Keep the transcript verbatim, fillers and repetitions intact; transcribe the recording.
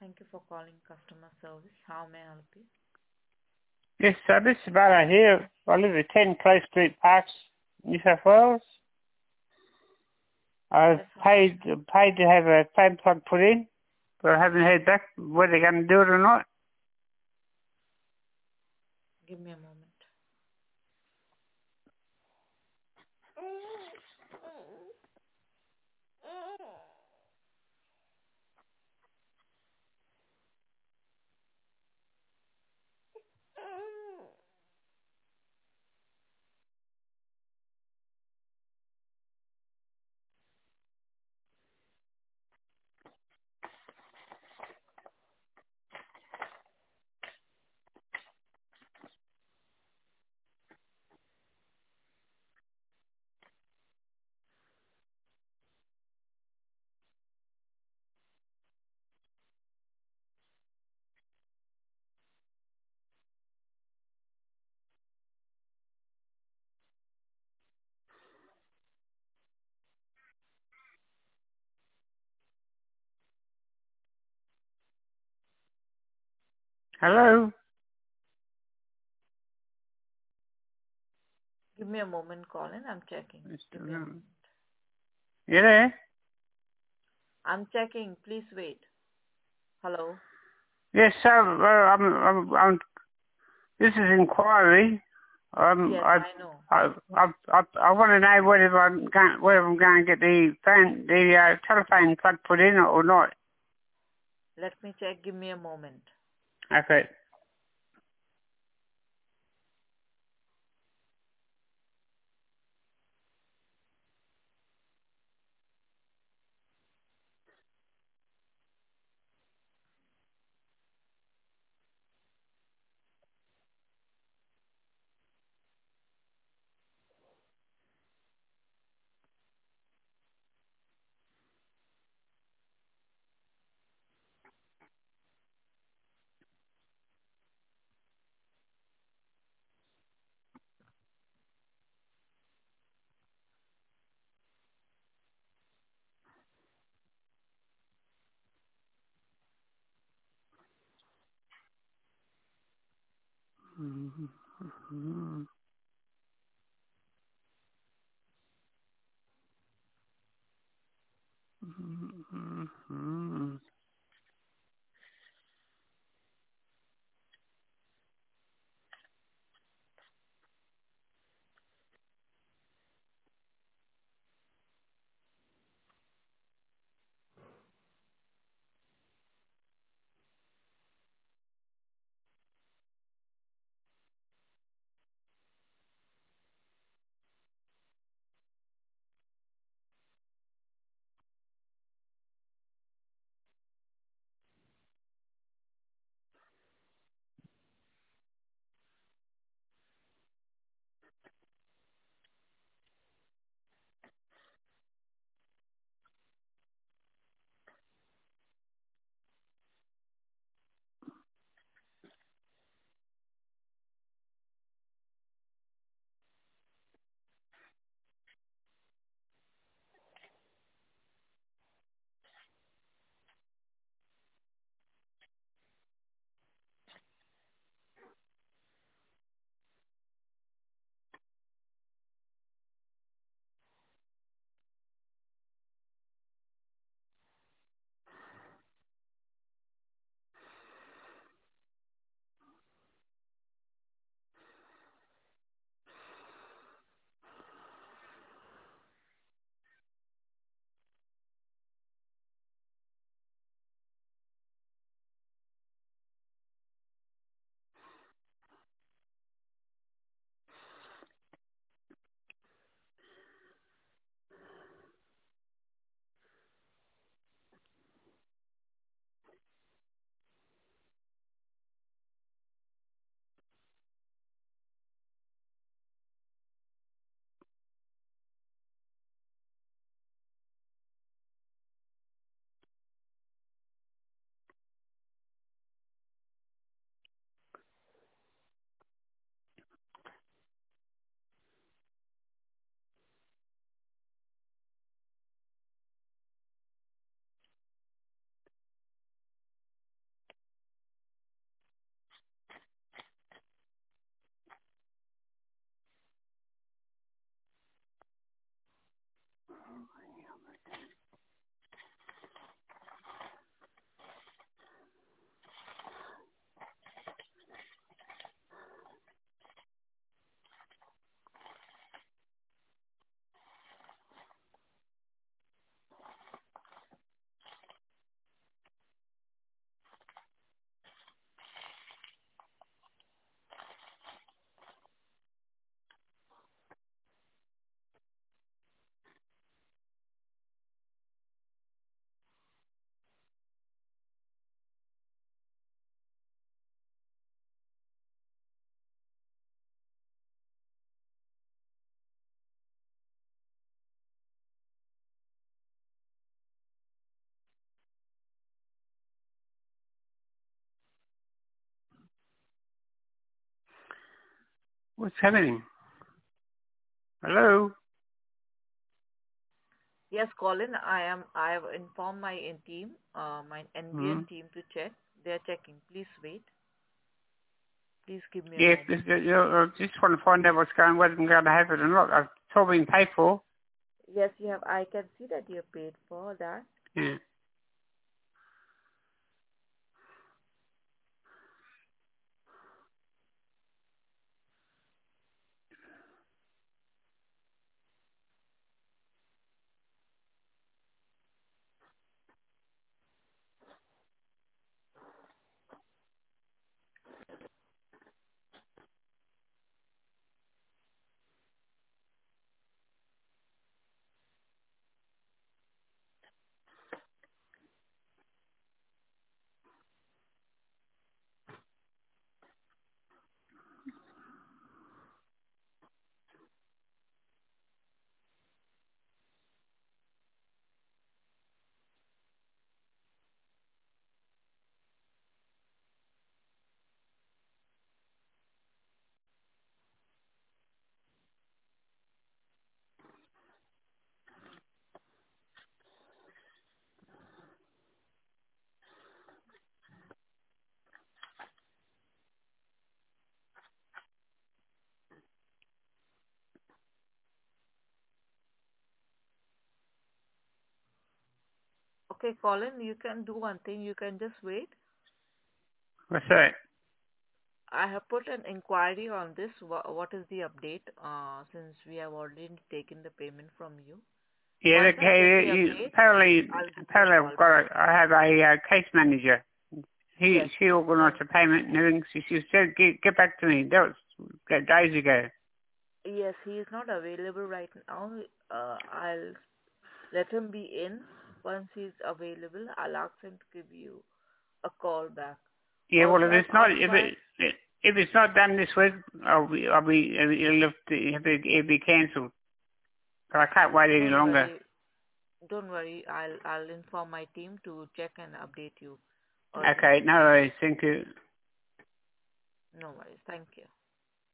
Thank you for calling customer service. How may I help you? Yes, sir, this is Barra here. I live at ten Play Street, Parks, New South Wales. I've Yes, how? paid paid to have a fan plug put in, but I haven't heard back whether they're going to do it or not. Give me a moment. Hello? Give me a moment, Colin. I'm checking. Give me a moment. You there? I'm checking. Please wait. Hello? Yes, sir. Uh, I'm, I'm, I'm, this is inquiry. Um, Yes, I, I know. I, I, I, I want to know whether I'm going, whether I'm going to get the fan, the uh, telephone plug put in or not. Let me check. Give me a moment. Okay. What's happening? Hello? Yes, Colin, I am. I have informed my in team, uh, my N B Hmm? N team to check. They are checking. Please wait. Please give me a Yes, moment. this, uh, you know, I just want to find out what's going, whether I'm going to have it or not. I've it's all been paid for. Yes, you have. I can see that you have paid for that. Yeah. Okay, Colin, you can do one thing. You can just wait. What's that? I have put an inquiry on this. Wha What is the update? Uh, since we have already taken the payment from you. Yeah, Once look, I get hey, the you, update, apparently, I'll give you a apparently call I've got back. a, I have a uh, case manager. He, Yes. she organised And the payment and everything. She, she said, get, get back to me. That was that days ago. yes, he is not available right now. Uh, I'll let him be in. Once he's available, I'll ask him to give you a call back. Yeah, well, Also, if I've it's not, asked if my, it, if it's not done this week, I'll be, I'll be, it'll have to, it'll be, it'll be cancelled. But I can't wait any don't longer. worry, don't worry. I'll I'll inform my team to check and update you Okay, urgently. no worries. Thank you. No worries. Thank you.